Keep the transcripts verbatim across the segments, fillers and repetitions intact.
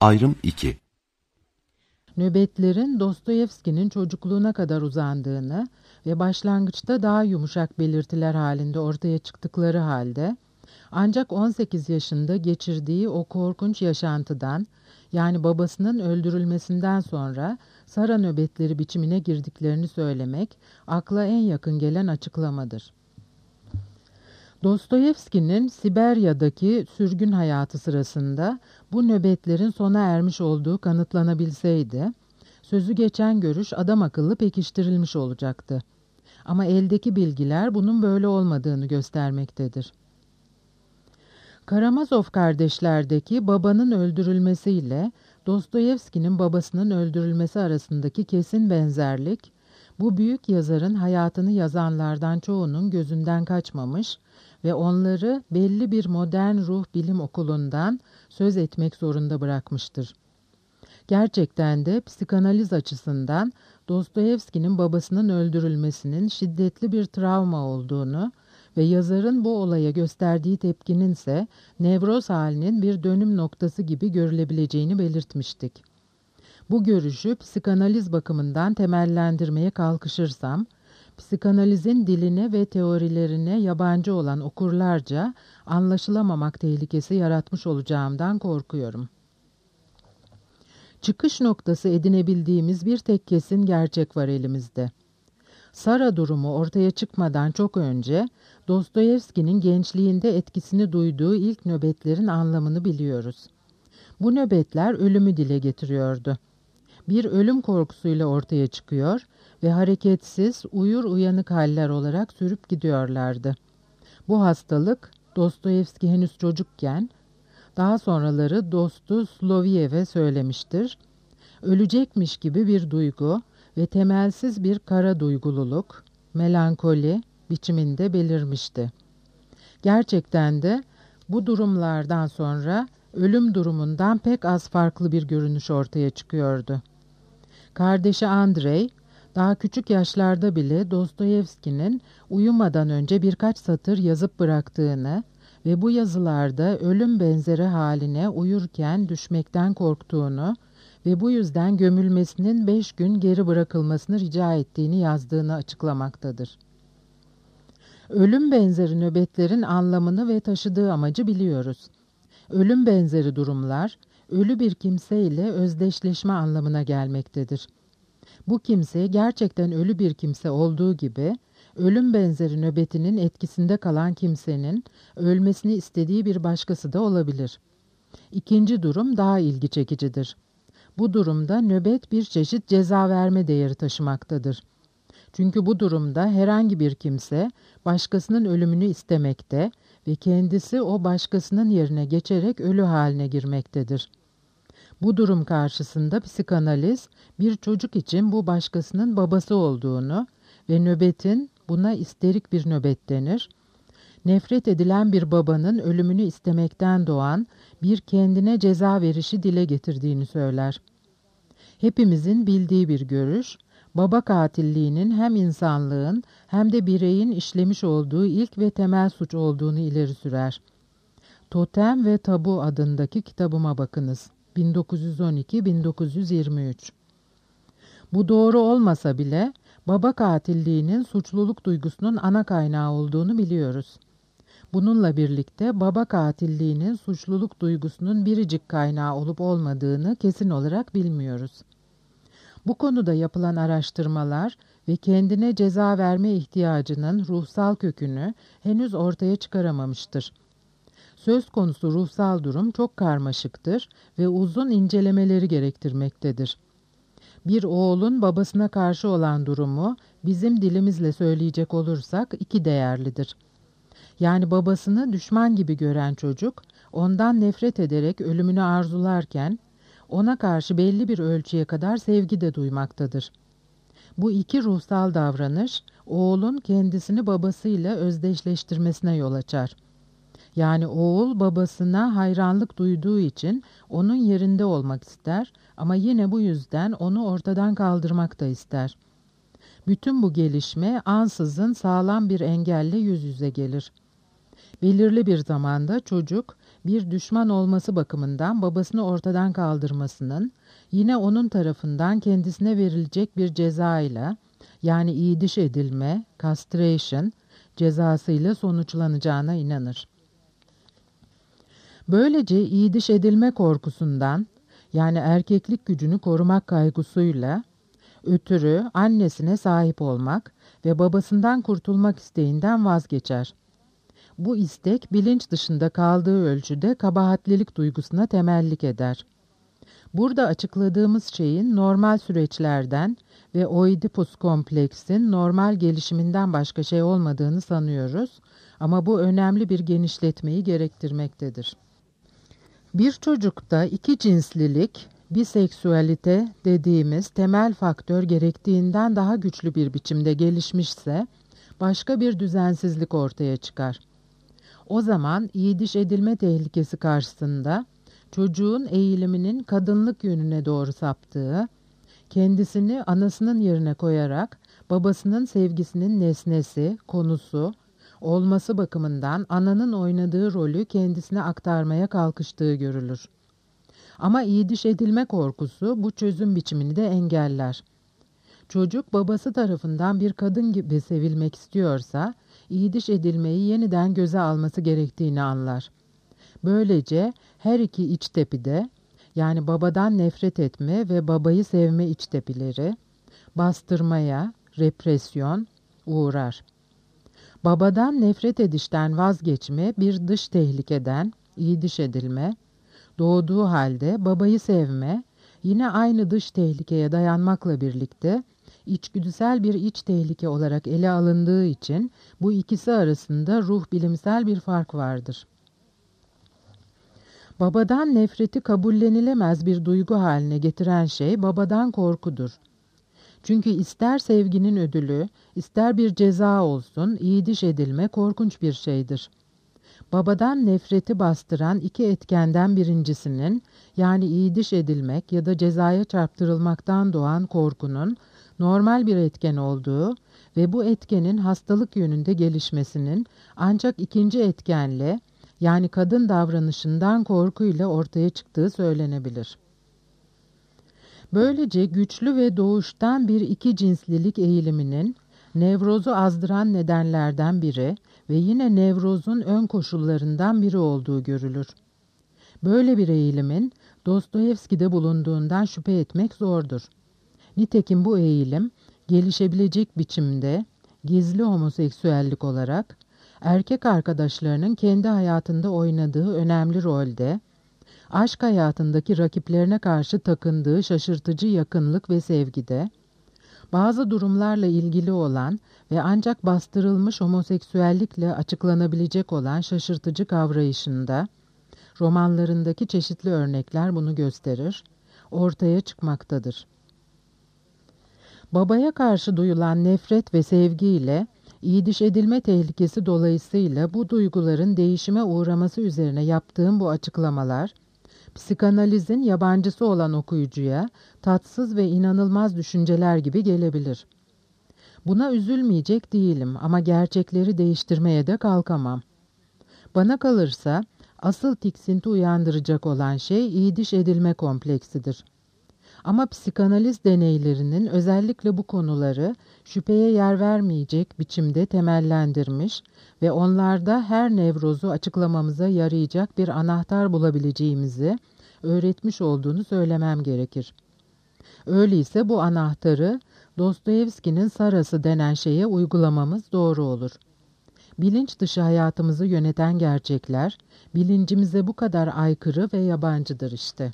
Ayrım iki. Nöbetlerin Dostoyevski'nin çocukluğuna kadar uzandığını ve başlangıçta daha yumuşak belirtiler halinde ortaya çıktıkları halde, ancak on sekiz yaşında geçirdiği o korkunç yaşantıdan, yani babasının öldürülmesinden sonra Sara nöbetleri biçimine girdiklerini söylemek, akla en yakın gelen açıklamadır. Dostoyevski'nin Siberya'daki sürgün hayatı sırasında bu nöbetlerin sona ermiş olduğu kanıtlanabilseydi, sözü geçen görüş adam akıllı pekiştirilmiş olacaktı. Ama eldeki bilgiler bunun böyle olmadığını göstermektedir. Karamazov kardeşlerdeki babanın öldürülmesiyle Dostoyevski'nin babasının öldürülmesi arasındaki kesin benzerlik, bu büyük yazarın hayatını yazanlardan çoğunun gözünden kaçmamış ve onları belli bir modern ruh bilim okulundan söz etmek zorunda bırakmıştır. Gerçekten de psikanaliz açısından Dostoyevski'nin babasının öldürülmesinin şiddetli bir travma olduğunu ve yazarın bu olaya gösterdiği tepkinin ise nevroz halinin bir dönüm noktası gibi görülebileceğini belirtmiştik. Bu görüşü psikanaliz bakımından temellendirmeye kalkışırsam, psikanalizin diline ve teorilerine yabancı olan okurlarca anlaşılamamak tehlikesi yaratmış olacağımdan korkuyorum. Çıkış noktası edinebildiğimiz bir tek kesin gerçek var elimizde. Sara durumu ortaya çıkmadan çok önce Dostoyevski'nin gençliğinde etkisini duyduğu ilk nöbetlerin anlamını biliyoruz. Bu nöbetler ölümü dile getiriyordu. Bir ölüm korkusuyla ortaya çıkıyor ve hareketsiz, uyur uyanık haller olarak sürüp gidiyorlardı. Bu hastalık Dostoyevski henüz çocukken, daha sonraları dostu Slovyev'e söylemiştir. Ölecekmiş gibi bir duygu ve temelsiz bir kara duygululuk, melankoli biçiminde belirmişti. Gerçekten de bu durumlardan sonra ölüm durumundan pek az farklı bir görünüş ortaya çıkıyordu. Kardeşi Andrei, daha küçük yaşlarda bile Dostoyevski'nin uyumadan önce birkaç satır yazıp bıraktığını ve bu yazılarda ölüm benzeri haline uyurken düşmekten korktuğunu ve bu yüzden gömülmesinin beş gün geri bırakılmasını rica ettiğini yazdığını açıklamaktadır. Ölüm benzeri nöbetlerin anlamını ve taşıdığı amacı biliyoruz. Ölüm benzeri durumlar, ölü bir kimse ile özdeşleşme anlamına gelmektedir. Bu kimse gerçekten ölü bir kimse olduğu gibi, ölüm benzeri nöbetinin etkisinde kalan kimsenin ölmesini istediği bir başkası da olabilir. İkinci durum daha ilgi çekicidir. Bu durumda nöbet bir çeşit ceza verme değeri taşımaktadır. Çünkü bu durumda herhangi bir kimse başkasının ölümünü istemekte ve kendisi o başkasının yerine geçerek ölü haline girmektedir. Bu durum karşısında psikanaliz bir çocuk için bu başkasının babası olduğunu ve nöbetin buna isterik bir nöbet denir, nefret edilen bir babanın ölümünü istemekten doğan bir kendine ceza verişi dile getirdiğini söyler. Hepimizin bildiği bir görüş, baba katilliğinin hem insanlığın hem de bireyin işlemiş olduğu ilk ve temel suç olduğunu ileri sürer. Totem ve Tabu adındaki kitabıma bakınız. bin dokuz yüz on iki bin dokuz yüz yirmi üç. Bu doğru olmasa bile baba katilliğinin suçluluk duygusunun ana kaynağı olduğunu biliyoruz. Bununla birlikte baba katilliğinin suçluluk duygusunun biricik kaynağı olup olmadığını kesin olarak bilmiyoruz. Bu konuda yapılan araştırmalar ve kendine ceza verme ihtiyacının ruhsal kökünü henüz ortaya çıkaramamıştır. Söz konusu ruhsal durum çok karmaşıktır ve uzun incelemeleri gerektirmektedir. Bir oğlun babasına karşı olan durumu bizim dilimizle söyleyecek olursak iki değerlidir. Yani babasını düşman gibi gören çocuk, ondan nefret ederek ölümünü arzularken, ona karşı belli bir ölçüye kadar sevgi de duymaktadır. Bu iki ruhsal davranış, oğlun kendisini babasıyla özdeşleştirmesine yol açar. Yani oğul babasına hayranlık duyduğu için onun yerinde olmak ister ama yine bu yüzden onu ortadan kaldırmak da ister. Bütün bu gelişme ansızın sağlam bir engelle yüz yüze gelir. Belirli bir zamanda çocuk bir düşman olması bakımından babasını ortadan kaldırmasının, yine onun tarafından kendisine verilecek bir cezayla, yani iyiliş edilme, castration, cezasıyla sonuçlanacağına inanır. Böylece iyiliş edilme korkusundan, yani erkeklik gücünü korumak kaygısıyla, ötürü annesine sahip olmak ve babasından kurtulmak isteğinden vazgeçer. Bu istek bilinç dışında kaldığı ölçüde kabahatlilik duygusuna temellik eder. Burada açıkladığımız şeyin normal süreçlerden ve Oidipus kompleksin normal gelişiminden başka şey olmadığını sanıyoruz ama bu önemli bir genişletmeyi gerektirmektedir. Bir çocukta iki cinslilik, biseksüalite dediğimiz temel faktör gerektiğinden daha güçlü bir biçimde gelişmişse başka bir düzensizlik ortaya çıkar. O zaman iyiliş edilme tehlikesi karşısında çocuğun eğiliminin kadınlık yönüne doğru saptığı, kendisini anasının yerine koyarak babasının sevgisinin nesnesi, konusu, olması bakımından ananın oynadığı rolü kendisine aktarmaya kalkıştığı görülür. Ama iyiliş edilme korkusu bu çözüm biçimini de engeller. Çocuk babası tarafından bir kadın gibi sevilmek istiyorsa, iyiliş edilmeyi yeniden göze alması gerektiğini anlar. Böylece her iki iç tepide, yani babadan nefret etme ve babayı sevme iç tepileri, bastırmaya, represyon uğrar. Babadan nefret edişten vazgeçme bir dış tehlikeden, iyiliş edilme, doğduğu halde babayı sevme, yine aynı dış tehlikeye dayanmakla birlikte, içgüdüsel bir iç tehlike olarak ele alındığı için bu ikisi arasında ruh bilimsel bir fark vardır. Babadan nefreti kabullenilemez bir duygu haline getiren şey babadan korkudur. Çünkü ister sevginin ödülü, ister bir ceza olsun, iyiliş edilme korkunç bir şeydir. Babadan nefreti bastıran iki etkenden birincisinin, yani iyiliş edilmek ya da cezaya çarptırılmaktan doğan korkunun normal bir etken olduğu ve bu etkenin hastalık yönünde gelişmesinin ancak ikinci etkenle, yani kadın davranışından korkuyla ortaya çıktığı söylenebilir. Böylece güçlü ve doğuştan bir iki cinslilik eğiliminin nevrozu azdıran nedenlerden biri ve yine nevrozun ön koşullarından biri olduğu görülür. Böyle bir eğilimin Dostoyevski'de bulunduğundan şüphe etmek zordur. Nitekim bu eğilim gelişebilecek biçimde gizli homoseksüellik olarak erkek arkadaşlarının kendi hayatında oynadığı önemli rolde, aşk hayatındaki rakiplerine karşı takındığı şaşırtıcı yakınlık ve sevgide, bazı durumlarla ilgili olan ve ancak bastırılmış homoseksüellikle açıklanabilecek olan şaşırtıcı kavrayışında, romanlarındaki çeşitli örnekler bunu gösterir, ortaya çıkmaktadır. Babaya karşı duyulan nefret ve sevgiyle, iyiliş edilme tehlikesi dolayısıyla bu duyguların değişime uğraması üzerine yaptığım bu açıklamalar, psikanalizin yabancısı olan okuyucuya tatsız ve inanılmaz düşünceler gibi gelebilir. Buna üzülmeyecek değilim ama gerçekleri değiştirmeye de kalkamam. Bana kalırsa asıl tiksinti uyandıracak olan şey iyiliş edilme kompleksidir. Ama psikanaliz deneylerinin özellikle bu konuları şüpheye yer vermeyecek biçimde temellendirmiş ve onlarda her nevrozu açıklamamıza yarayacak bir anahtar bulabileceğimizi öğretmiş olduğunu söylemem gerekir. Öyleyse bu anahtarı Dostoyevski'nin Sarası denen şeye uygulamamız doğru olur. Bilinç dışı hayatımızı yöneten gerçekler, bilincimize bu kadar aykırı ve yabancıdır işte.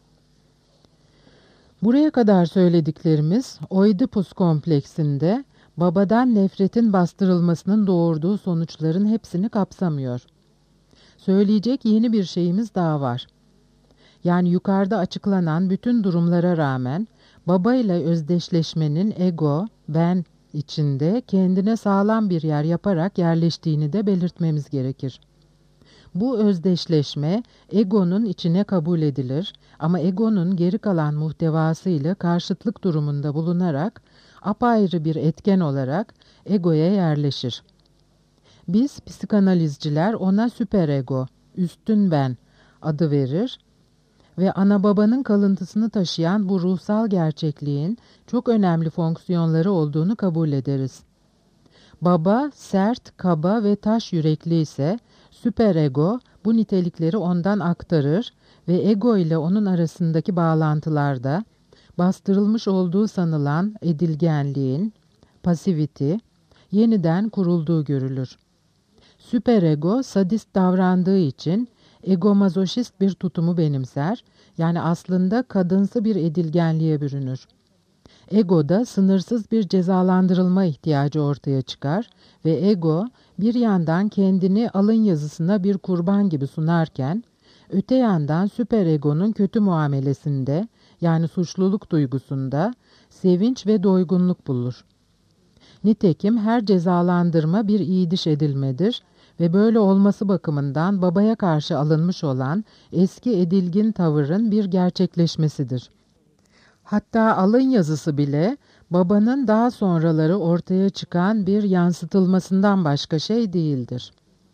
Buraya kadar söylediklerimiz Oidipus kompleksinde babadan nefretin bastırılmasının doğurduğu sonuçların hepsini kapsamıyor. Söyleyecek yeni bir şeyimiz daha var. Yani yukarıda açıklanan bütün durumlara rağmen babayla özdeşleşmenin ego, ben içinde kendine sağlam bir yer yaparak yerleştiğini de belirtmemiz gerekir. Bu özdeşleşme egonun içine kabul edilir ama egonun geri kalan muhtevasıyla karşıtlık durumunda bulunarak apayrı bir etken olarak egoya yerleşir. Biz psikanalizciler ona süperego, üstün ben adı verir ve ana babanın kalıntısını taşıyan bu ruhsal gerçekliğin çok önemli fonksiyonları olduğunu kabul ederiz. Baba sert, kaba ve taş yürekli ise süperego bu nitelikleri ondan aktarır ve ego ile onun arasındaki bağlantılarda bastırılmış olduğu sanılan edilgenliğin, pasivity, yeniden kurulduğu görülür. Süperego sadist davrandığı için egomazoşist bir tutumu benimser, yani aslında kadınsı bir edilgenliğe bürünür. Egoda sınırsız bir cezalandırılma ihtiyacı ortaya çıkar ve ego bir yandan kendini alın yazısına bir kurban gibi sunarken, öte yandan süperegonun kötü muamelesinde, yani suçluluk duygusunda sevinç ve doygunluk bulur. Nitekim her cezalandırma bir iyiliş edilmedir ve böyle olması bakımından babaya karşı alınmış olan eski edilgin tavırın bir gerçekleşmesidir. Hatta alın yazısı bile babanın daha sonraları ortaya çıkan bir yansıtılmasından başka şey değildir.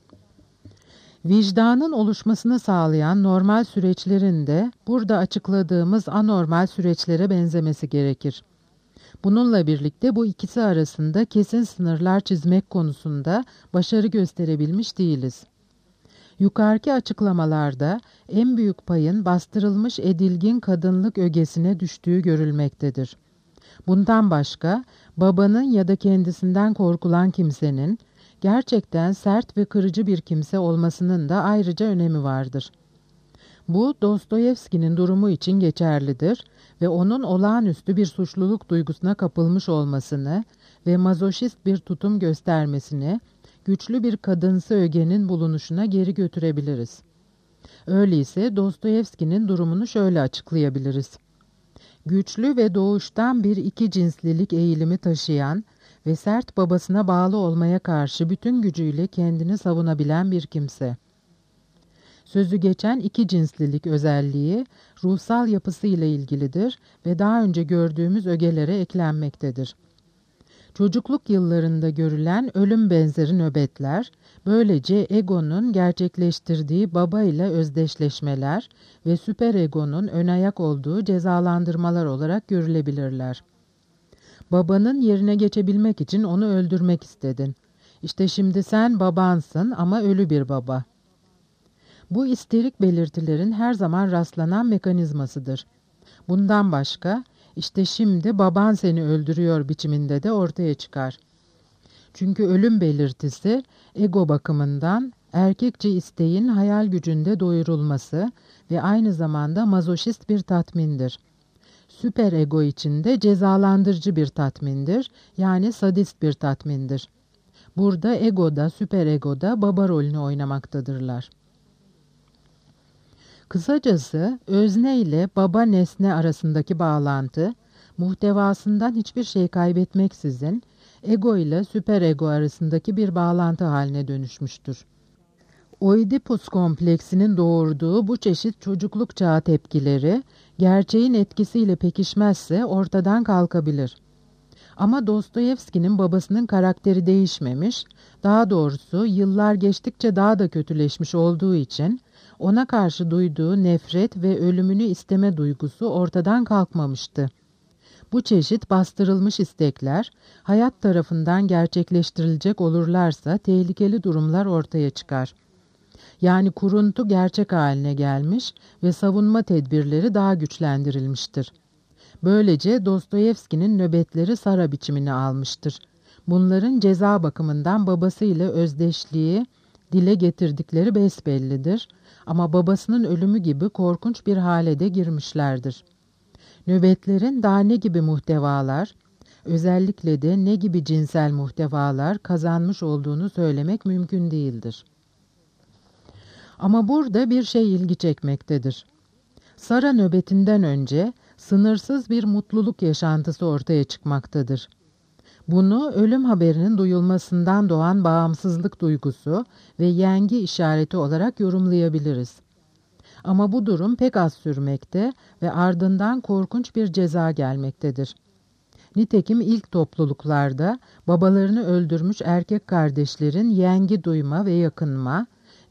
Vicdanın oluşmasını sağlayan normal süreçlerin de burada açıkladığımız anormal süreçlere benzemesi gerekir. Bununla birlikte bu ikisi arasında kesin sınırlar çizmek konusunda başarı gösterebilmiş değiliz. Yukarıki açıklamalarda en büyük payın bastırılmış edilgin kadınlık ögesine düştüğü görülmektedir. Bundan başka, babanın ya da kendisinden korkulan kimsenin gerçekten sert ve kırıcı bir kimse olmasının da ayrıca önemi vardır. Bu, Dostoyevski'nin durumu için geçerlidir ve onun olağanüstü bir suçluluk duygusuna kapılmış olmasını ve mazoşist bir tutum göstermesini güçlü bir kadınsı ögenin bulunuşuna geri götürebiliriz. Öyleyse Dostoyevski'nin durumunu şöyle açıklayabiliriz. Güçlü ve doğuştan bir iki cinslilik eğilimi taşıyan ve sert babasına bağlı olmaya karşı bütün gücüyle kendini savunabilen bir kimse. Sözü geçen iki cinslilik özelliği ruhsal yapısıyla ilgilidir ve daha önce gördüğümüz ögelere eklenmektedir. Çocukluk yıllarında görülen ölüm benzeri nöbetler, böylece egonun gerçekleştirdiği baba ile özdeşleşmeler ve süperegonun önayak olduğu cezalandırmalar olarak görülebilirler. Babanın yerine geçebilmek için onu öldürmek istedin. İşte şimdi sen babansın ama ölü bir baba. Bu isterik belirtilerin her zaman rastlanan mekanizmasıdır. Bundan başka, işte şimdi baban seni öldürüyor biçiminde de ortaya çıkar. Çünkü ölüm belirtisi ego bakımından erkekçe isteğin hayal gücünde doyurulması ve aynı zamanda mazoşist bir tatmindir. Süper ego içinde cezalandırıcı bir tatmindir, yani sadist bir tatmindir. Burada egoda, süper egoda baba rolünü oynamaktadırlar. Kısacası özne ile baba nesne arasındaki bağlantı, muhtevasından hiçbir şey kaybetmeksizin ego ile süperego arasındaki bir bağlantı haline dönüşmüştür. Oidipus kompleksinin doğurduğu bu çeşit çocukluk çağı tepkileri, gerçeğin etkisiyle pekişmezse ortadan kalkabilir. Ama Dostoyevski'nin babasının karakteri değişmemiş, daha doğrusu yıllar geçtikçe daha da kötüleşmiş olduğu için, ona karşı duyduğu nefret ve ölümünü isteme duygusu ortadan kalkmamıştı. Bu çeşit bastırılmış istekler, hayat tarafından gerçekleştirilecek olurlarsa tehlikeli durumlar ortaya çıkar. Yani kuruntu gerçek haline gelmiş ve savunma tedbirleri daha güçlendirilmiştir. Böylece Dostoyevski'nin nöbetleri Sara biçimini almıştır. Bunların ceza bakımından babasıyla özdeşliği dile getirdikleri besbellidir ama babasının ölümü gibi korkunç bir hale de girmişlerdir. Nöbetlerin daha ne gibi muhtevalar, özellikle de ne gibi cinsel muhtevalar kazanmış olduğunu söylemek mümkün değildir. Ama burada bir şey ilgi çekmektedir. Sara nöbetinden önce sınırsız bir mutluluk yaşantısı ortaya çıkmaktadır. Bunu ölüm haberinin duyulmasından doğan bağımsızlık duygusu ve yengi işareti olarak yorumlayabiliriz. Ama bu durum pek az sürmekte ve ardından korkunç bir ceza gelmektedir. Nitekim ilk topluluklarda babalarını öldürmüş erkek kardeşlerin yengi duyma ve yakınma,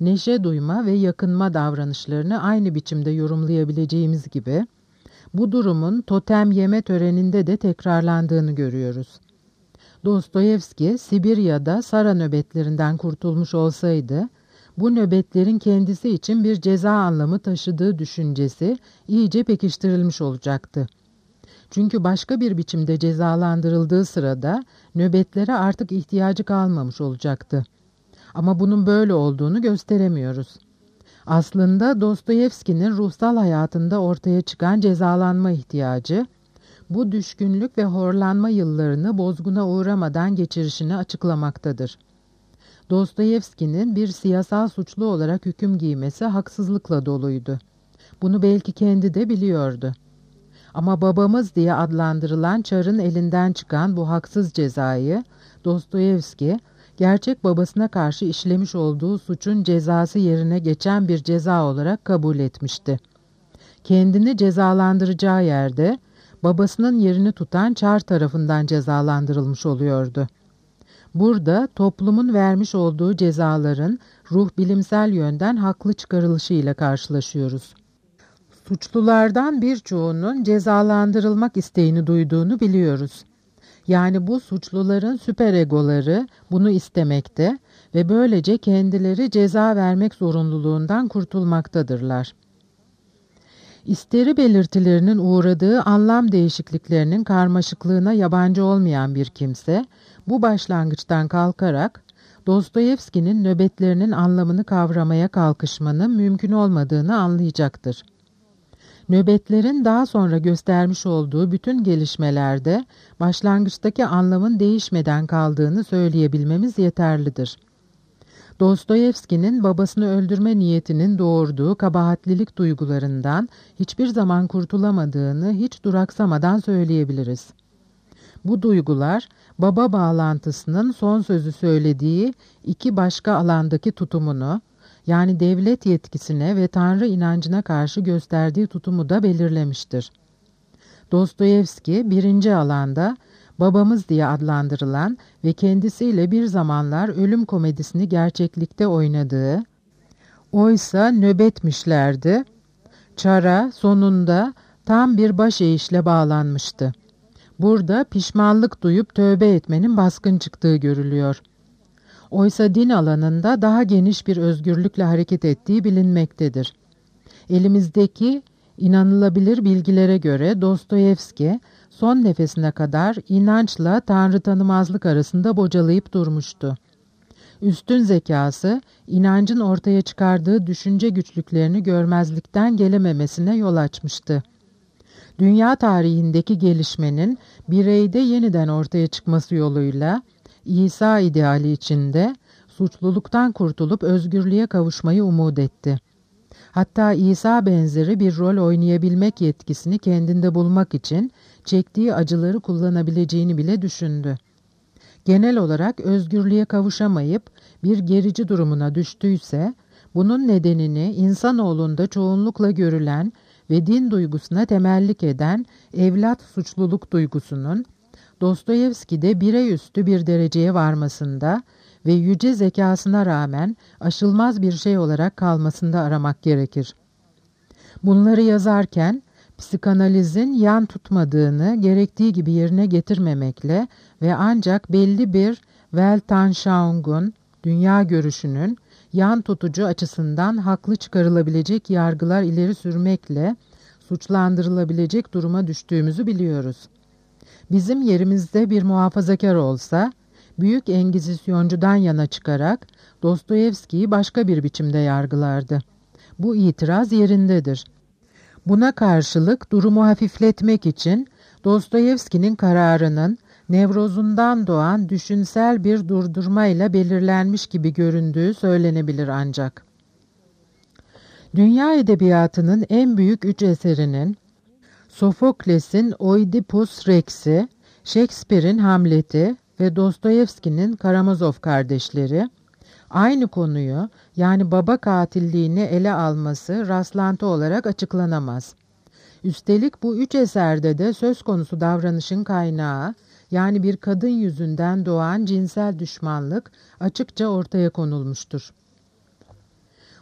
neşe duyma ve yakınma davranışlarını aynı biçimde yorumlayabileceğimiz gibi, bu durumun totem yeme töreninde de tekrarlandığını görüyoruz. Dostoyevski, Sibirya'da Sara nöbetlerinden kurtulmuş olsaydı, bu nöbetlerin kendisi için bir ceza anlamı taşıdığı düşüncesi iyice pekiştirilmiş olacaktı. Çünkü başka bir biçimde cezalandırıldığı sırada nöbetlere artık ihtiyacı kalmamış olacaktı. Ama bunun böyle olduğunu gösteremiyoruz. Aslında Dostoyevski'nin ruhsal hayatında ortaya çıkan cezalanma ihtiyacı, bu düşkünlük ve horlanma yıllarını bozguna uğramadan geçirişini açıklamaktadır. Dostoyevski'nin bir siyasal suçlu olarak hüküm giymesi haksızlıkla doluydu. Bunu belki kendi de biliyordu. Ama babamız diye adlandırılan Çar'ın elinden çıkan bu haksız cezayı Dostoyevski, gerçek babasına karşı işlemiş olduğu suçun cezası yerine geçen bir ceza olarak kabul etmişti. Kendini cezalandıracağı yerde babasının yerini tutan Çar tarafından cezalandırılmış oluyordu. Burada toplumun vermiş olduğu cezaların ruh bilimsel yönden haklı çıkarılışıyla karşılaşıyoruz. Suçlulardan birçoğunun cezalandırılmak isteğini duyduğunu biliyoruz. Yani bu suçluların süperegoları bunu istemekte ve böylece kendileri ceza vermek zorunluluğundan kurtulmaktadırlar. İsteri belirtilerinin uğradığı anlam değişikliklerinin karmaşıklığına yabancı olmayan bir kimse, bu başlangıçtan kalkarak Dostoyevski'nin nöbetlerinin anlamını kavramaya kalkışmanın mümkün olmadığını anlayacaktır. Nöbetlerin daha sonra göstermiş olduğu bütün gelişmelerde başlangıçtaki anlamın değişmeden kaldığını söyleyebilmemiz yeterlidir. Dostoyevski'nin babasını öldürme niyetinin doğurduğu kabahatlilik duygularından hiçbir zaman kurtulamadığını hiç duraksamadan söyleyebiliriz. Bu duygular, baba bağlantısının son sözü söylediği iki başka alandaki tutumunu, yani devlet yetkisine ve Tanrı inancına karşı gösterdiği tutumu da belirlemiştir. Dostoyevski birinci alanda babamız diye adlandırılan ve kendisiyle bir zamanlar ölüm komedisini gerçeklikte oynadığı, oysa nöbetmişlerdi, Çar'a sonunda tam bir baş eğişle bağlanmıştı. Burada pişmanlık duyup tövbe etmenin baskın çıktığı görülüyor. Oysa din alanında daha geniş bir özgürlükle hareket ettiği bilinmektedir. Elimizdeki inanılabilir bilgilere göre Dostoyevski son nefesine kadar inançla tanrı tanımazlık arasında bocalayıp durmuştu. Üstün zekası, inancın ortaya çıkardığı düşünce güçlüklerini görmezlikten gelememesine yol açmıştı. Dünya tarihindeki gelişmenin bireyde yeniden ortaya çıkması yoluyla İsa ideali içinde suçluluktan kurtulup özgürlüğe kavuşmayı umut etti. Hatta İsa benzeri bir rol oynayabilmek yetkisini kendinde bulmak için çektiği acıları kullanabileceğini bile düşündü. Genel olarak özgürlüğe kavuşamayıp bir gerici durumuna düştüyse, bunun nedenini insanoğlunda çoğunlukla görülen ve din duygusuna temellik eden evlat suçluluk duygusunun, Dostoyevski'de birey üstü bir dereceye varmasında ve yüce zekasına rağmen aşılmaz bir şey olarak kalmasında aramak gerekir. Bunları yazarken, psikanalizin yan tutmadığını gerektiği gibi yerine getirmemekle ve ancak belli bir Weltanschauung'un, dünya görüşünün, yan tutucu açısından haklı çıkarılabilecek yargılar ileri sürmekle suçlandırılabilecek duruma düştüğümüzü biliyoruz. Bizim yerimizde bir muhafazakar olsa, büyük engizisyoncudan yana çıkarak Dostoyevski'yi başka bir biçimde yargılardı. Bu itiraz yerindedir. Buna karşılık durumu hafifletmek için Dostoyevski'nin kararının nevrozundan doğan düşünsel bir durdurmayla belirlenmiş gibi göründüğü söylenebilir ancak. Dünya edebiyatının en büyük üç eserinin Sofokles'in Oidipus Rex'i, Shakespeare'in Hamlet'i ve Dostoyevski'nin Karamazov kardeşleri, aynı konuyu yani baba katilliğini ele alması rastlantı olarak açıklanamaz. Üstelik bu üç eserde de söz konusu davranışın kaynağı, yani bir kadın yüzünden doğan cinsel düşmanlık açıkça ortaya konulmuştur.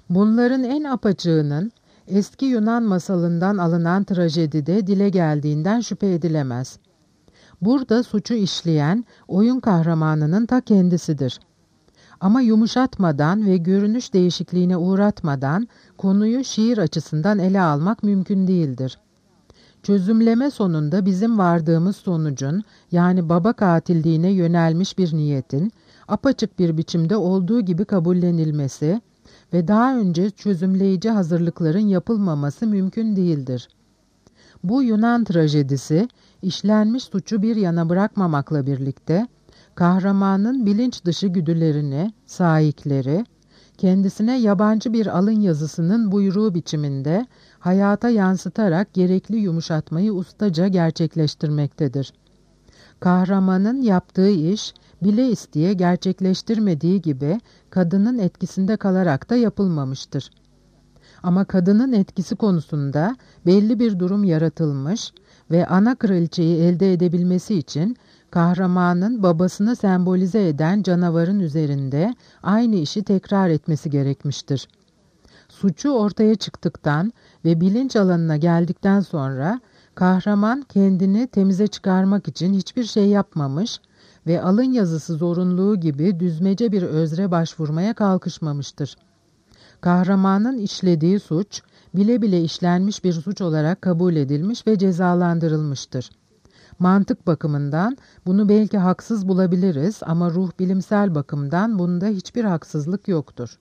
Bunların en apaçığının eski Yunan masalından alınan trajedide dile geldiğinden şüphe edilemez. Burada suçu işleyen oyun kahramanının ta kendisidir. Ama yumuşatmadan ve görünüş değişikliğine uğratmadan konuyu şiir açısından ele almak mümkün değildir. Çözümleme sonunda bizim vardığımız sonucun, yani baba katilliğine yönelmiş bir niyetin, apaçık bir biçimde olduğu gibi kabullenilmesi ve daha önce çözümleyici hazırlıkların yapılmaması mümkün değildir. Bu Yunan trajedisi, işlenmiş suçu bir yana bırakmamakla birlikte, kahramanın bilinç dışı güdülerini, saikleri, kendisine yabancı bir alın yazısının buyruğu biçiminde hayata yansıtarak gerekli yumuşatmayı ustaca gerçekleştirmektedir. Kahramanın yaptığı iş, bile isteye gerçekleştirmediği gibi kadının etkisinde kalarak da yapılmamıştır. Ama kadının etkisi konusunda belli bir durum yaratılmış ve ana kraliçeyi elde edebilmesi için kahramanın babasını sembolize eden canavarın üzerinde aynı işi tekrar etmesi gerekmiştir. Suçu ortaya çıktıktan ve bilinç alanına geldikten sonra kahraman kendini temize çıkarmak için hiçbir şey yapmamış ve alın yazısı zorunluluğu gibi düzmece bir özre başvurmaya kalkışmamıştır. Kahramanın işlediği suç, bile bile işlenmiş bir suç olarak kabul edilmiş ve cezalandırılmıştır. Mantık bakımından bunu belki haksız bulabiliriz ama ruh bilimsel bakımdan bunda hiçbir haksızlık yoktur.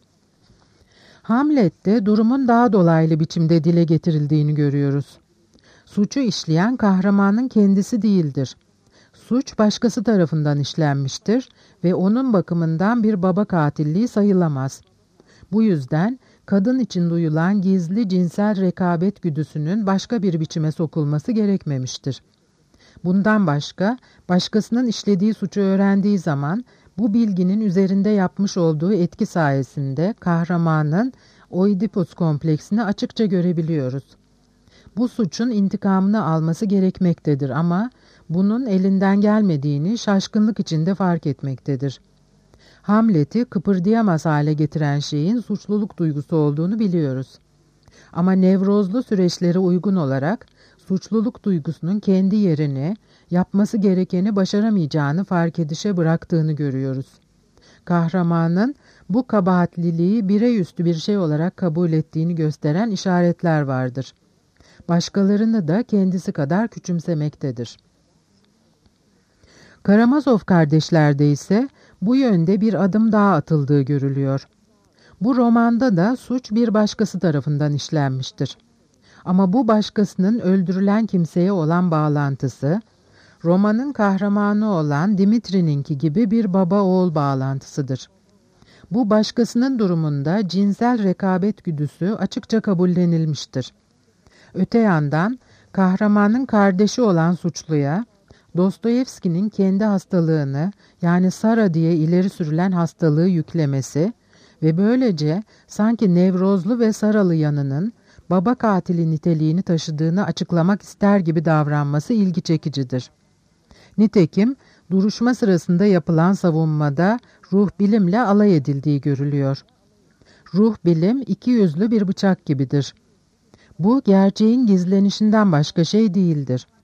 Hamlet'te durumun daha dolaylı biçimde dile getirildiğini görüyoruz. Suçu işleyen kahramanın kendisi değildir. Suç başkası tarafından işlenmiştir ve onun bakımından bir baba katilliği sayılamaz. Bu yüzden kadın için duyulan gizli cinsel rekabet güdüsünün başka bir biçime sokulması gerekmemiştir. Bundan başka, başkasının işlediği suçu öğrendiği zaman bu bilginin üzerinde yapmış olduğu etki sayesinde kahramanın Oidipus kompleksini açıkça görebiliyoruz. Bu suçun intikamını alması gerekmektedir ama bunun elinden gelmediğini şaşkınlık içinde fark etmektedir. Hamlet'i kıpırdayamaz hale getiren şeyin suçluluk duygusu olduğunu biliyoruz. Ama nevrozlu süreçlere uygun olarak suçluluk duygusunun kendi yerini, yapması gerekeni başaramayacağını fark edişe bıraktığını görüyoruz. Kahramanın bu kabahatliliği bireyüstü bir şey olarak kabul ettiğini gösteren işaretler vardır. Başkalarını da kendisi kadar küçümsemektedir. Karamazov kardeşlerde ise bu yönde bir adım daha atıldığı görülüyor. Bu romanda da suç bir başkası tarafından işlenmiştir. Ama bu başkasının öldürülen kimseye olan bağlantısı, romanın kahramanı olan Dimitri'ninki gibi bir baba-oğul bağlantısıdır. Bu başkasının durumunda cinsel rekabet güdüsü açıkça kabullenilmiştir. Öte yandan kahramanın kardeşi olan suçluya, Dostoyevski'nin kendi hastalığını, yani Sara diye ileri sürülen hastalığı yüklemesi ve böylece sanki nevrozlu ve Saralı yanının baba katili niteliğini taşıdığını açıklamak ister gibi davranması ilgi çekicidir. Nitekim duruşma sırasında yapılan savunmada ruh bilimle alay edildiği görülüyor. Ruh bilim iki yüzlü bir bıçak gibidir. Bu gerçeğin gizlenişinden başka şey değildir.